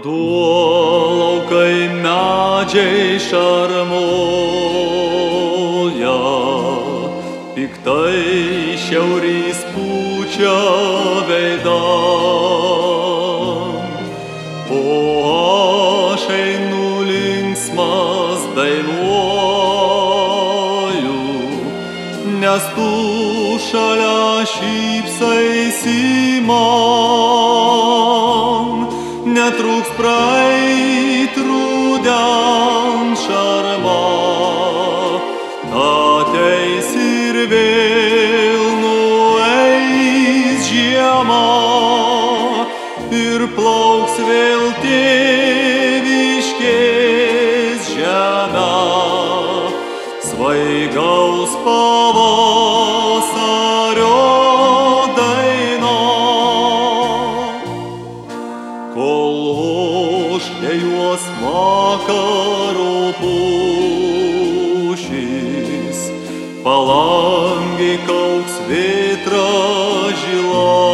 Ruduo laukai medžiai šarmoja, piktai šiaurys pučia veidan. O aš einu linksmas dainuoju, nes tu šalia šypsaisi man. Netruks praeit rudens šarma, ateis ir vėl nueis žiema, ir plauks vėl tėviškės žemė, svaigaus pavasario daina. Kol oškėjuos vakaro pušys, palangėj kauks vėtra žila,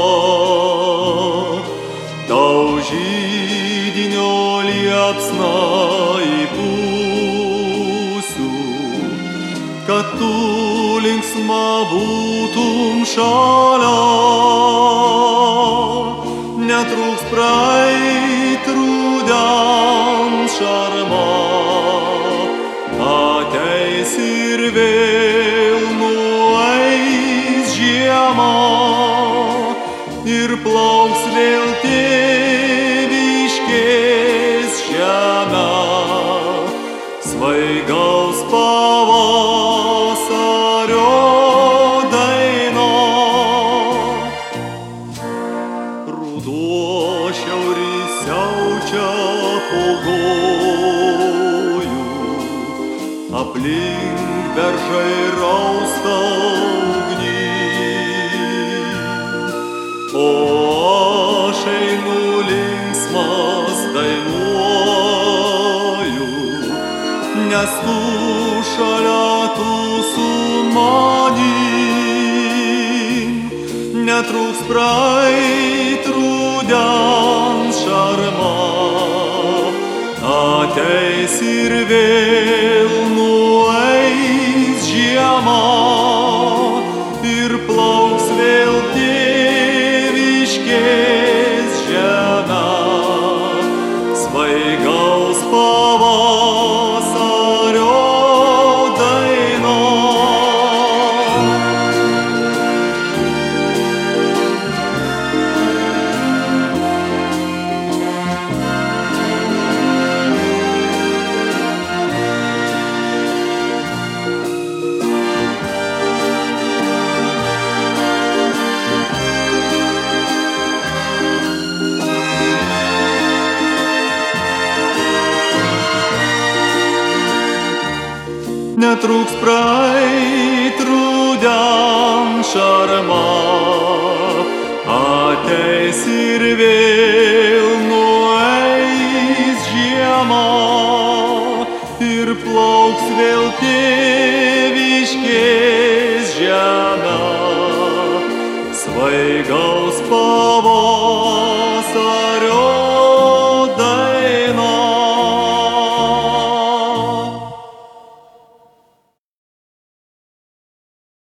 tau žydinio liepsna įpūsiu, kad tu linksma būtum šalia. Netruks praeit rudens šarma, ateis ir vėl nueis žiema, ir plauks vėl tėviškės žemė, svaigaus pavasario daina. Ruduo šiaurys siaučia pavojų, aplink beržai rausta ugnis. O aš einu linksmas dainuoju, nes tu šalia, tu su manim. Netruks praeit rudens šarma, ateis ir vėl nueis žiema, ir plauks vėl tėviškės žemė, svaigaus pavasario daina. Netruks praeit rudens šarma, ateis ir vėl nueis žiema, ir plauks vėl tėviškės žemė, svaigaus